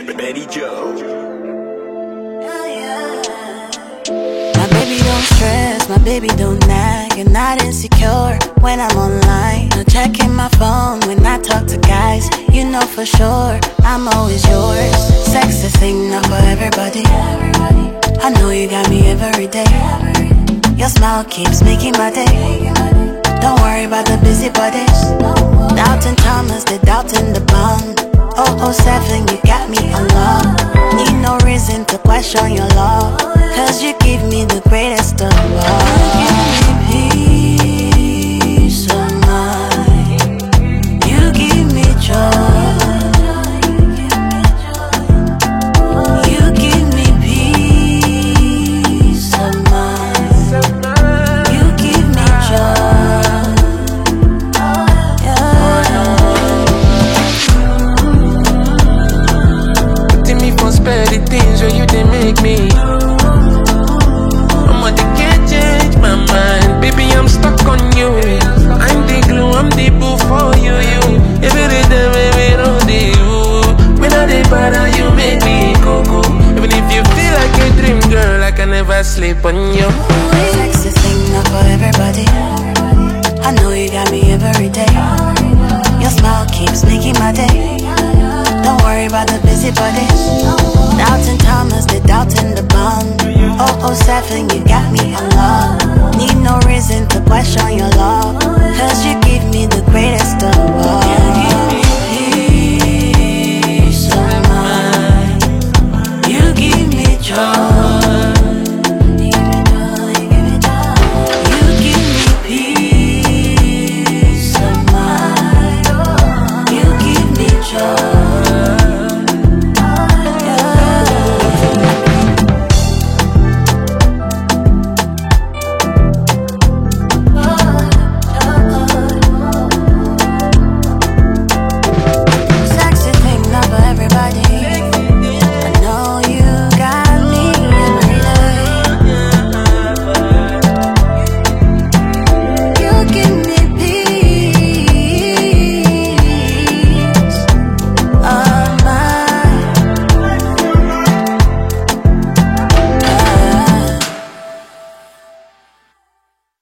Betty Joe. My baby don't stress, my baby don't nag. You're not insecure when I'm online. No checking my phone when I talk to guys. You know for sure I'm always yours. Sex is thing not for everybody. I know you got me every day. Your smile keeps making my day. Don't worry about the busybodies. Doubting Thomas, they doubting the bond. 007, you got me alone. Need no reason to question your love, cause you give me the greatest of all. You give me peace of mind. You give me joy. You give me peace of mind. You give me joy. Spare the things where you didn't make me. I'm what they can't change my mind. Baby, I'm stuck on you. I'm the glue, I'm the boo for you. Every day, baby, don't you. When I dey bother, you make me go. Even if you feel like a dream girl, I can never sleep on you. Sex is thing not for everybody. I know you got me every day. Your smile keeps making my day. Don't worry about the busybodies. Doubting Thomas, they doubting the bond. 007, you got me alone. Need no reason to question your love, cause you give me